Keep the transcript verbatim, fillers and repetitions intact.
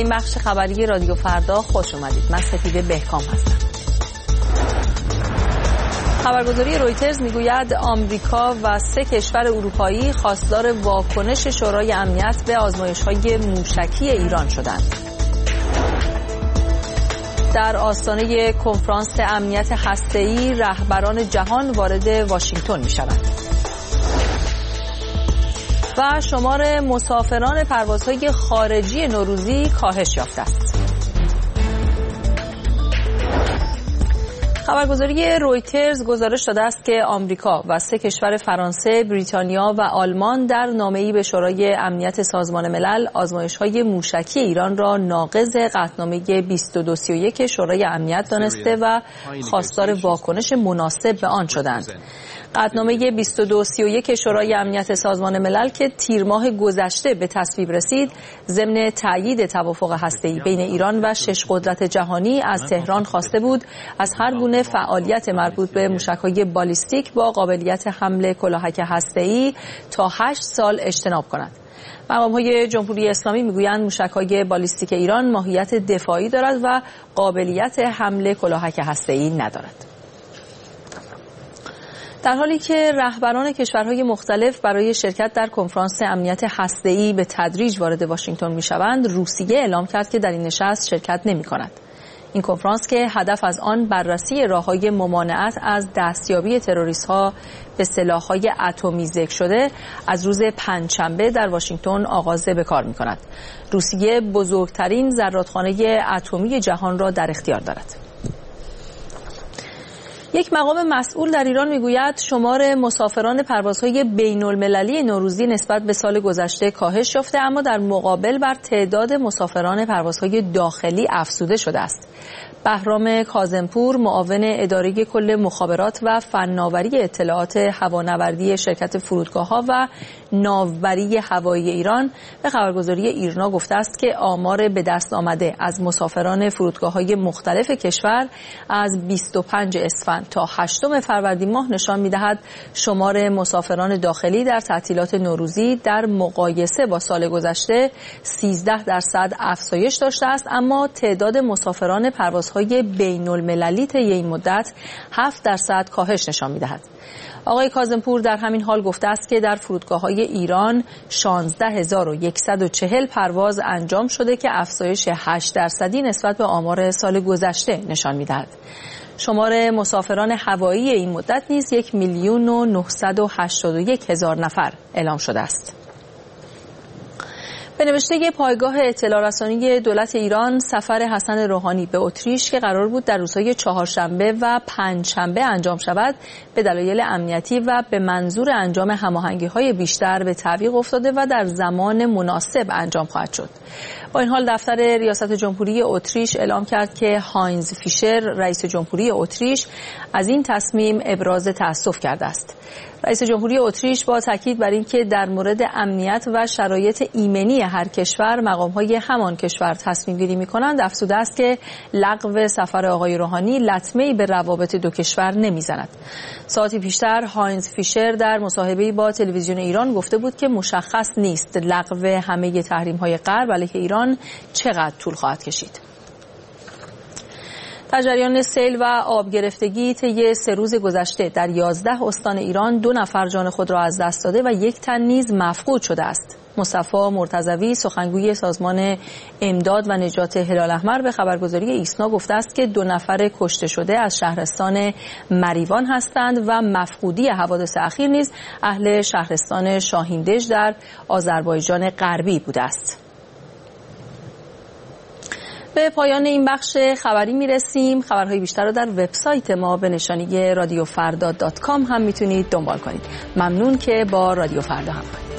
این بخش خبری رادیو فردا خوش اومدید. من سپیده بهکام هستم. خبرگزاری رویترز میگوید آمریکا و سه کشور اروپایی خواستار واکنش شورای امنیت به آزمایش‌های موشکی ایران شدند. در آستانه کنفرانس امنیت هسته‌ای رهبران جهان وارد واشنگتن می‌شوند. و شمار مسافران پروازهای خارجی نوروزی کاهش یافته است. خبرگزاری رویترز گزارش داده است که آمریکا و سه کشور فرانسه، بریتانیا و آلمان در نامه‌ای به شورای امنیت سازمان ملل آزمایش‌های موشکی ایران را ناقض قطعنامه بیست و دو سی و یک شورای امنیت دانسته و خواستار واکنش مناسب به آن شدند. قطعنامه بیست و دو سی و یک شورای امنیت سازمان ملل که تیر ماه گذشته به تصویب رسید، ضمن تأیید توافق هسته‌ای بین ایران و شش قدرت جهانی از تهران خواسته بود از هر گونه فعالیت مربوط به موشک‌های بالیستیک با قابلیت حمل کلاهک هسته‌ای تا هشت سال اجتناب کند. مقام‌های جمهوری اسلامی میگویند موشک‌های بالیستیک ایران ماهیت دفاعی دارد و قابلیت حمل کلاهک هسته‌ای ندارد. در حالی که رهبران کشورهای مختلف برای شرکت در کنفرانس امنیت هسته‌ای به تدریج وارد واشنگتن می‌شوند، روسیه اعلام کرد که در این نشست شرکت نمی‌کند. این کنفرانس که هدف از آن بررسی راه‌های ممانعت از دستیابی تروریست‌ها به سلاح‌های اتمی ذکر شده، از روز پنجشنبه در واشنگتن آغاز به کار می‌کند. روسیه بزرگترین زرادخانه اتمی جهان را در اختیار دارد. یک مقام مسئول در ایران میگوید شمار مسافران پروازهای بین‌المللی نوروزی نسبت به سال گذشته کاهش یافته، اما در مقابل بر تعداد مسافران پروازهای داخلی افزوده شده است. بهرام کاظمپور، معاون اداره کل مخابرات و فناوری اطلاعات هوانوردی شرکت فرودگاه‌ها و ناوبری هوایی ایران، به خبرگزاری ایرنا گفته است که آمار به دست آمده از مسافران فرودگاه‌های مختلف کشور از بیست و پنج اسفند تا هشتم فروردین ماه نشان می‌دهد شمار مسافران داخلی در تعطیلات نوروزی در مقایسه با سال گذشته سیزده درصد افزایش داشته است، اما تعداد مسافران پرواز های بین المللی طی این مدت هفت درصد کاهش نشان می‌دهد. آقای کاظمپور در همین حال گفته است که در فرودگاه‌های ایران شانزده هزار و صد و چهل پرواز انجام شده که افزایش هشت درصدی نسبت به آمار سال گذشته نشان می‌دهد. شمار مسافران هوایی این مدت نیز یک میلیون و نهصد و هشتاد و یک هزار نفر اعلام شده است. به نوشته پایگاه اطلاع رسانی دولت ایران، سفر حسن روحانی به اتریش که قرار بود در روزهای چهارشنبه و پنجشنبه انجام شود، به دلایل امنیتی و به منظور انجام هماهنگی‌های بیشتر به تعویق افتاده و در زمان مناسب انجام خواهد شد. با این حال دفتر ریاست جمهوری اتریش اعلام کرد که هاینز فیشر، رئیس جمهوری اتریش، از این تصمیم ابراز تأسف کرده است. رئیس جمهوری اتریش با تاکید بر اینکه در مورد امنیت و شرایط ایمنی هر کشور مقام‌های همان کشور تصمیم گیری می‌کنند، افزوده است که لغو سفر آقای روحانی لطمه‌ای به روابط دو کشور نمی‌زند. ساعتی پیشتر هاینز فیشر در مصاحبه‌ای با تلویزیون ایران گفته بود که مشخص نیست لغو همه تحریم‌های غرب علیه ایران چقدر طول خواهد کشید. در جریان سیل و آب گرفتگی طی سه روز گذشته در یازده استان ایران دو نفر جان خود را از دست داده و یک تن نیز مفقود شده است. مصطفی مرتضوی، سخنگوی سازمان امداد و نجات هلال احمر، به خبرگزاری ایسنا گفته است که دو نفر کشته شده از شهرستان مریوان هستند و مفقودی حوادث اخیر نیز اهل شهرستان شاهیندژ در آذربایجان غربی بوده است. به پایان این بخش خبری میرسیم. خبرهای بیشتر را در وبسایت ما به نشانی رادیو فردا دات کام هم میتونید دنبال کنید. ممنون که با رادیو فردا همراهید.